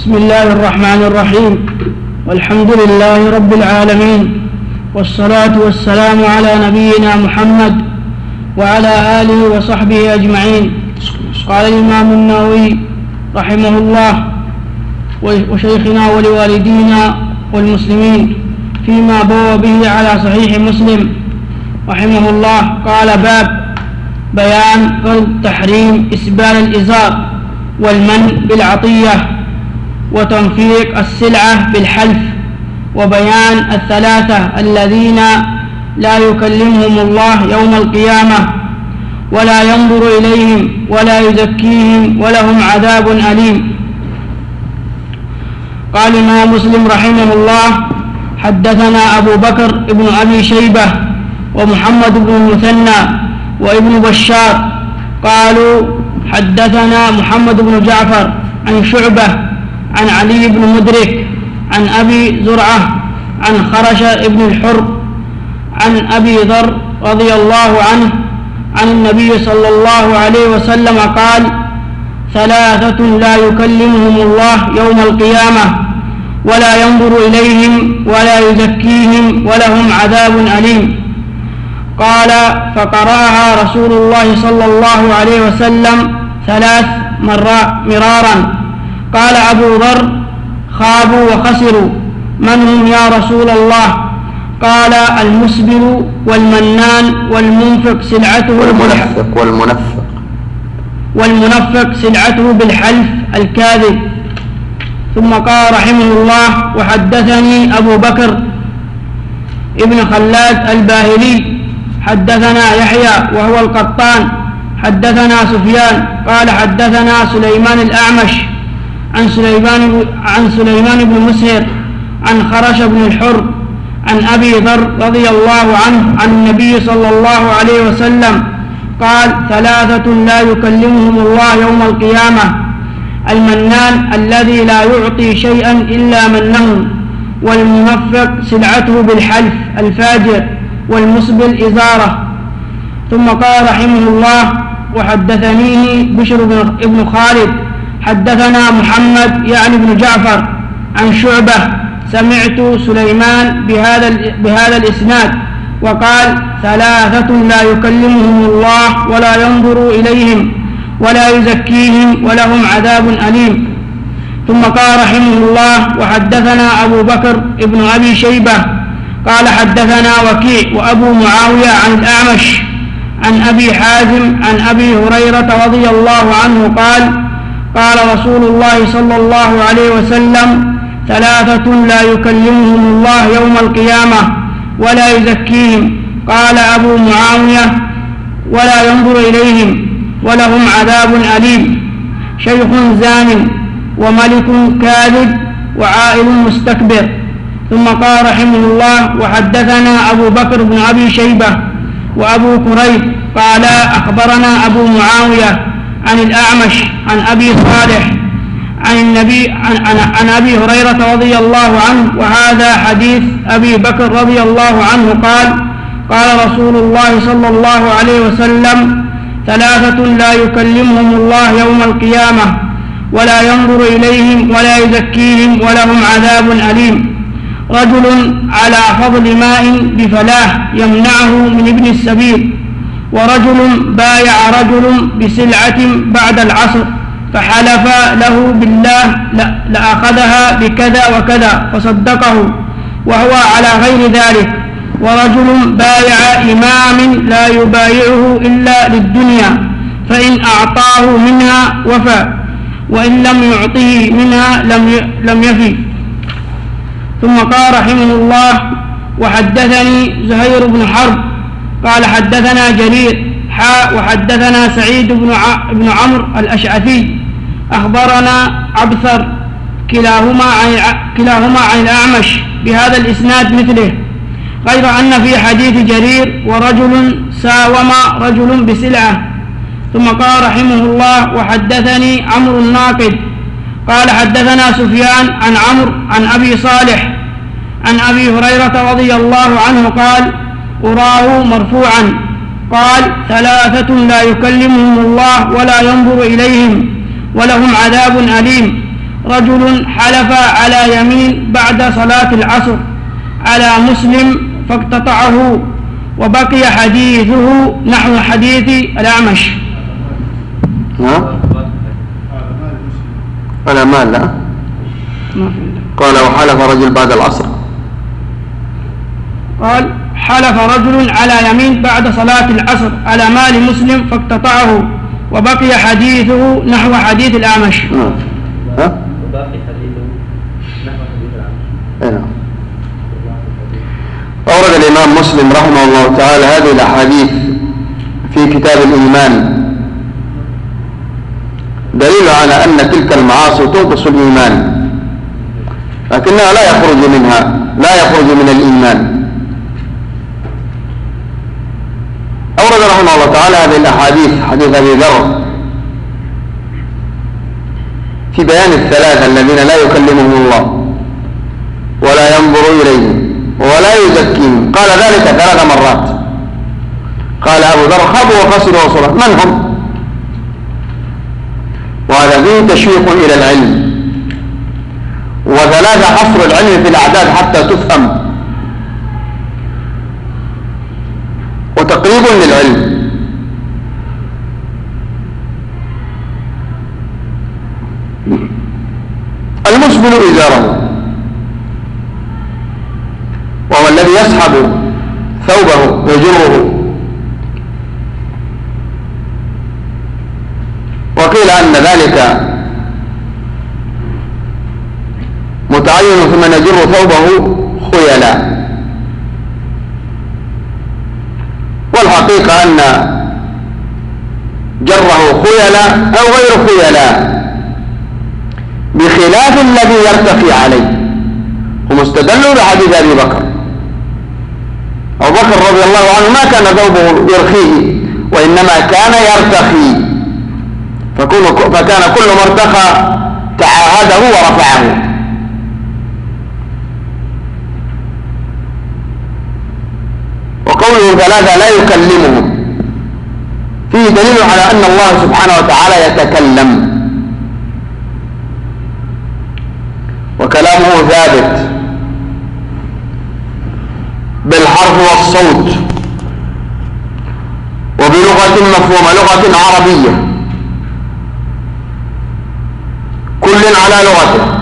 بسم الله الرحمن الرحيم، والحمد لله رب العالمين، والصلاة والسلام على نبينا محمد وعلى آله وصحبه أجمعين. قال الإمام النووي رحمه الله وشيخنا ولوالدينا والمسلمين فيما بوى به على صحيح مسلم رحمه الله، قال: باب بيان فرض تحريم إسبال الإزار والمن بالعطية وتنفيق السلعة بالحلف، وبيان الثلاثة الذين لا يكلمهم الله يوم القيامة ولا ينظر إليهم ولا يزكيهم ولهم عذاب أليم. قال الإمام مسلم رحمه الله: حدثنا أبو بكر ابن أبي شيبة ومحمد بن المثنى وابن بشار قالوا: حدثنا محمد بن جعفر عن شعبة عن علي بن مدرك عن أبي زرعة عن خرش ابن الحر عن أبي ذر رضي الله عنه عن النبي صلى الله عليه وسلم قال: ثلاثة لا يكلمهم الله يوم القيامة ولا ينظر إليهم ولا يزكيهم ولهم عذاب أليم. قال: فقرأها رسول الله صلى الله عليه وسلم 3 مرارا. قال أبو ذر: خابوا وخسروا، من هم يا رسول الله؟ قال: المسبل والمنان والمنفق سلعته والمنفق سلعته بالحلف الكاذب. ثم قال رحمه الله: وحدثني أبو بكر ابن خلاد الباهلي حدثنا يحيى وهو القطان حدثنا سفيان قال: حدثنا سليمان الأعمش عن سليمان بن مسهر عن خرش بن الحر عن أبي ذر رضي الله عنه عن النبي صلى الله عليه وسلم قال: ثلاثة لا يكلمهم الله يوم القيامة: المنان الذي لا يعطي شيئا إلا منه، والمنفق سلعته بالحلف الفاجر، والمسبل إزاره. ثم قال رحمه الله: وحدثنيه بشر بن خالد حدثنا محمد يعني بن جعفر عن شعبة سمعت سليمان بهذا الإسناد وقال: ثلاثة لا يكلمهم الله ولا ينظر إليهم ولا يزكيهم ولهم عذاب أليم. ثم قال رحمه الله: وحدثنا أبو بكر ابن أبي شيبة قال: حدثنا وكيع وأبو معاوية عن الأعمش عن أبي حازم عن أبي هريرة رضي الله عنه قال: قال رسول الله صلى الله عليه وسلم: ثلاثة لا يكلمهم الله يوم القيامة ولا يزكيهم. قال أبو معاوية: ولا ينظر إليهم ولهم عذاب أليم: شيخ زان وملك كاذب وعائل مستكبر. ثم قال رحمه الله: وحدثنا أبو بكر بن أبي شيبة وأبو كريب قال: أخبرنا أبو معاوية عن الأعمش عن أبي صالح عن أبي هريرة رضي الله عنه، وهذا حديث أبي بكر رضي الله عنه قال: قال رسول الله صلى الله عليه وسلم: ثلاثة لا يكلمهم الله يوم القيامة ولا ينظر إليهم ولا يزكيهم ولهم عذاب أليم: رجل على فضل ماء بفلاح يمنعه من ابن السبيل، ورجل بايع رجل بسلعة بعد العصر فحلف له بالله لأخذها بكذا وكذا فصدقه وهو على غير ذلك، ورجل بايع إمام لا يبايعه إلا للدنيا فإن أعطاه منها وفى وإن لم يعطيه منها لم يفي. ثم قال رحمه الله: وحدثني زهير بن حرب قال: حدثنا جرير وحدثنا سعيد بن عمرو الأشعثي أخبرنا عبثر كلاهما عن الأعمش بهذا الإسناد مثله، غير أن في حديث جرير: ورجل ساوم رجل بسلعة. ثم قال رحمه الله: وحدثني عمرو الناقد قال: حدثنا سفيان عن عمرو عن أبي صالح عن أبي هريرة رضي الله عنه قال: أراه مرفوعا قال: ثلاثة لا يكلمهم الله ولا ينظر إليهم ولهم عذاب أليم: رجل حلف على يمين بعد صلاة العصر على مسلم فاقتطعه وبقي حديثه نحو حديث الأعمش. على مال لا قال وحلف رجل بعد العصر، قال حلف رجل على يمين بعد صلاة العصر على مال مسلم فاقتطعه وبقي حديثه نحو حديث الأعمش. وباقي حديثه نحو حديث الأعمش. أورد الإمام مسلم رحمه الله تعالى هذه الأحاديث في كتاب الإيمان دليل على أن تلك المعاصي تنقص الإيمان، لكنها لا يخرج من الإيمان. أورد رحمه الله تعالى هذه الأحاديث، حديث أبي ذر في بيان الثلاثة الذين لا يكلمهم الله ولا ينظر إليهم ولا يزكيهم، قال ذلك 3 مرات. قال أبو ذر خابوا وخسروا وصرا، من هم؟ وهذا فيه تشويق إلى العلم، وثلاثة حصر العلم في الأعداد حتى تفهم، وتقريب للعلم. المسبل إزاره وهو الذي يسحب ثوبه ويجره، وقيل أن ذلك متعين في من يجر ثوبه خيلا، والحقيقة أن جره خيلا أو غير خيلا بخلاف الذي يرتقي عليه. هم استدلوا بحديث أبي بكر. أبو بكر رضي الله عنه ما كان ثوبه يرخيه، وإنما كان يرتقي، فكان كل ما ارتقى تعاهده ورفعه. وقوله 3 لا يكلمهم فيه دليل على أن الله سبحانه وتعالى يتكلم، وكلامه ثابت بالحرف والصوت وبلغة مفهومة، لغة عربية، كل على لغته.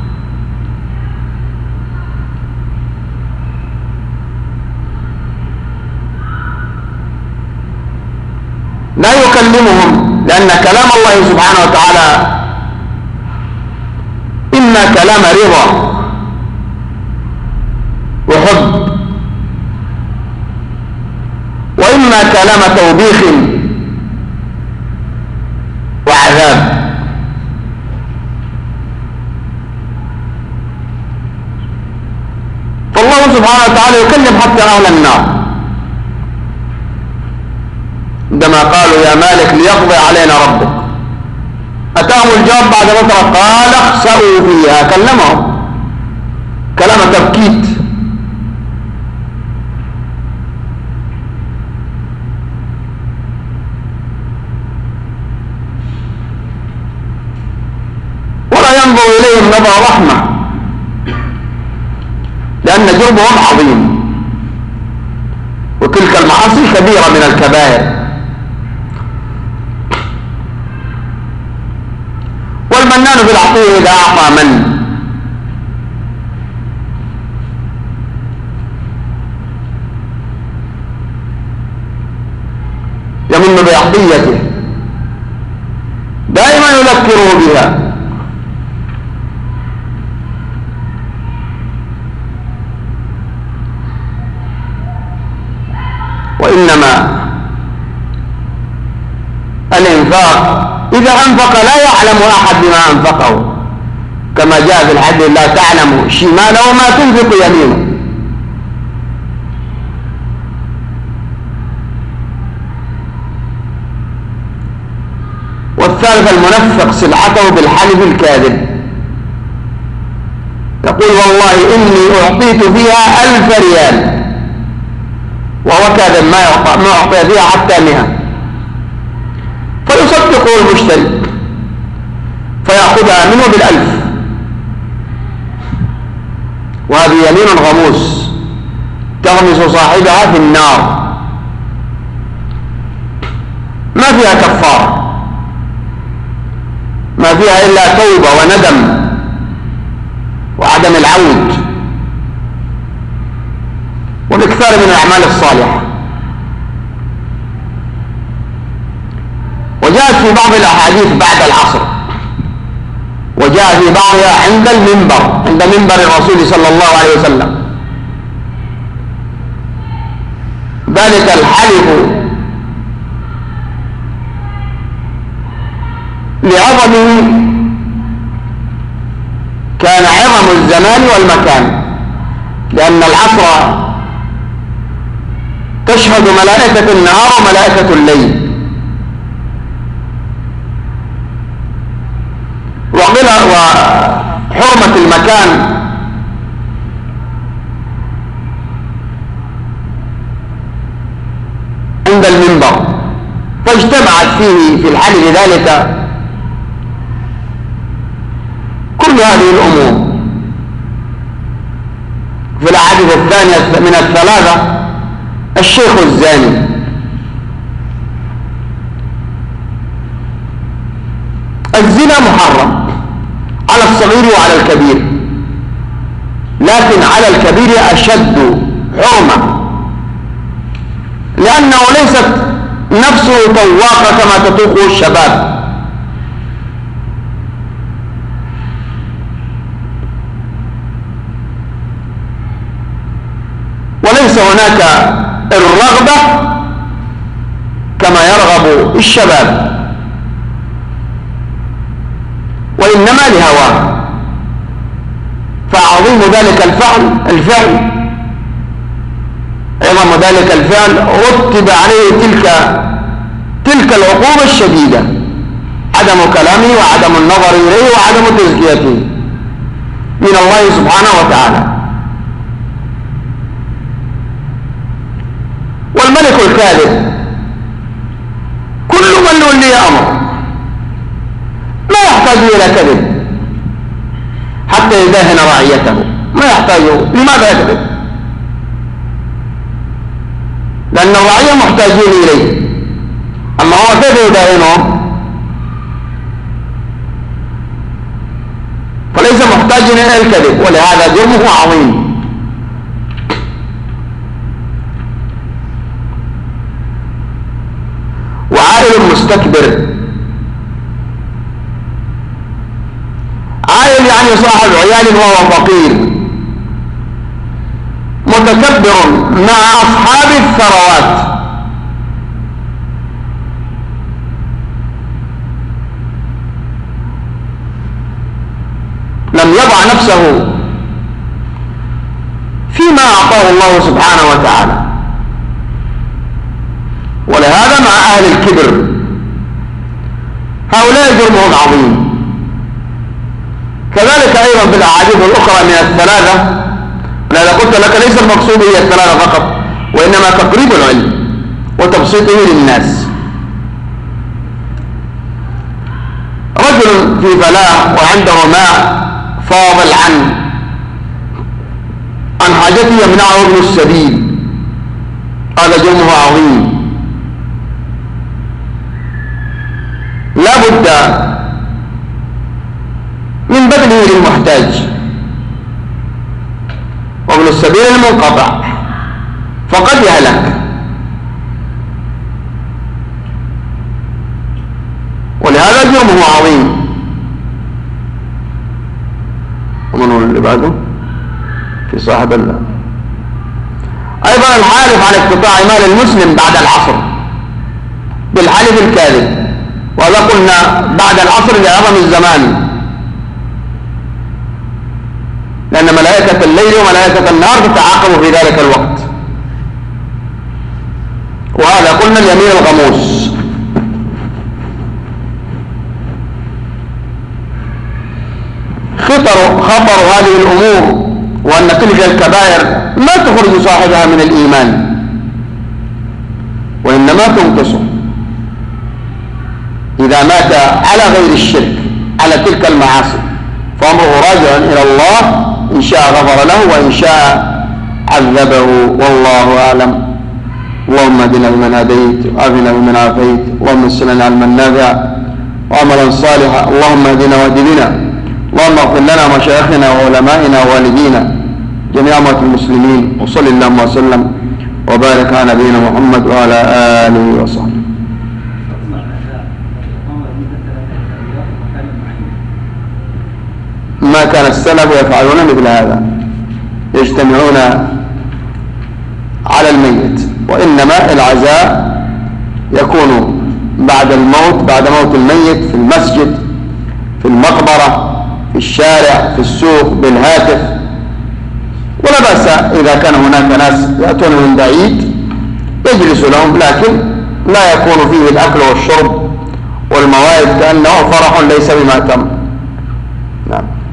لا يكلمهم لأن كلام الله سبحانه وتعالى إما كلام رضا وحب، وإما كلام توبيخ وعذاب. فالله سبحانه وتعالى يكلم حتى أهل النار عندما قالوا يا مالك ليقضي علينا ربك، أتاهم الجواب بعد فترة قال اخسئوا فيها، كلمهم كلام تبكيت. ولا ينظر إليهم نظر رحمة، لأن جرمهم عظيم، وتلك المعاصي كبيرة من الكبائر. والمنان في العطية إذا أعطى من، يمن بعطيته دائما يذكره بها. وإنما الإنفاق إذا أنفق لا يعلم أحد بما أنفقه، كما جاء في الحديث لا تعلم شماله ما تنفق يمينه. والثالث المنفق سلعته بالحلف الكاذب، يقول والله إني أعطيت فيها 1000 ريال، وهو كاذب ما أعطي فيها حتى 100، فيصدقه المشتري فيأخذها منه بال1000 وهذه يمين غموس تغمس صاحبها في النار، ما فيها كفارة، ما فيها إلا توبة وندم وعدم العود والإكثار من الأعمال الصالحة. وجاءت في بعض الأحاديث بعد العصر، وجاء في بعضها عند المنبر، عند منبر الرسول صلى الله عليه وسلم، ذلك الحلف لعظمه كان عظم الزمان والمكان، لأن العصر تشهد ملائكة النهار وملائكة الليل، وحرمة المكان عند المنبر، فاجتمعت فيه في الحال لذلك كل هذه الأمور. في الأحاديث الثانية من الثلاثة الشيخ الزاني، الزنا محرم على الصغير وعلى الكبير، لكن على الكبير أشد حرمة، لأنه ليست نفسه طواقة كما تطوقه الشباب، وليس هناك الرغبة كما يرغب الشباب، وإنما لهواه. فعظيم ذلك الفعل عظم ذلك الفعل رتب عليه تلك العقوبة الشديدة، عدم كلامه وعدم النظر إليه وعدم تزكيته من الله سبحانه وتعالى. والملك الكاذب كل من ولي أمر ما يحتاج إلى كذب حتى يداهن رعيته، ما يحتاج. لماذا يكذب؟ لأن الرعية محتاجين إليه، أما هو كيف يداهنهم؟ فليس محتاجا إلى الكذب، ولهذا جرمه عظيم. وعائل مستكبر، عائل يعني صاحب عيال وهو فقير، متكبر مع أصحاب الثروات، لم يضع نفسه فيما أعطاه الله سبحانه وتعالى. ولهذا مع أهل الكبر هؤلاء جرمهم عظيم. كذلك أيضا في الأحاديث الأخرى من الثلاثة، ولهذا قلت لك ليس المقصود هي الثلاثة فقط، وإنما تقريب العلم وتبسيطه للناس. رجل في فلاح وعنده ماء فاضل عن حاجته يمنعه ابن السبيل، هذا جرمه عظيم. لا بد من بذله للمحتاج، وابن السبيل المنقطع فقد يهلك. ولهذا جرمه عظيم. ومن هو اللي بعده في صاحب الله؟ أيضا الحالف على اقتطاع مال المسلم بعد العصر بالحلف الكاذب، وهذا قلنا بعد العصر لعظم الزمان، لأن ملائكة الليل وملائكة النهار تتعاقب في ذلك الوقت. وهذا قلنا اليمين الغموس. خطر هذه الأمور وأن تلك الكبائر ما تخرج صاحبها من الإيمان، وإنما تنقصه إذا مات على غير الشرك، على تلك المعاصي، فأمره راجع إلى الله إن شاء غفر له وإن شاء عذبه، والله أعلم. اللهم اهدنا بمن هديت وعافنا بمن عافيت، اللهم اسلنا علما نافعا وعملا صالحا، اللهم اهدنا واهد بنا، اللهم اغفر لنا مشايخنا وعلمائنا ووالدينا جميع أموات المسلمين، وصل اللهم وسلم وبارك على نبينا محمد وعلى آله وصحبه. ما كان السلف يفعلون مثل هذا، يجتمعون على الميت، وإنما العزاء يكون بعد الموت، بعد موت الميت، في المسجد، في المقبرة، في الشارع، في السوق، بالهاتف، ولا بأس إذا كان هناك ناس يأتون من بعيد يجلس لهم، لكن لا يكون فيه الأكل والشرب والموائد، كأنه فرح ليس بما تم. نعم.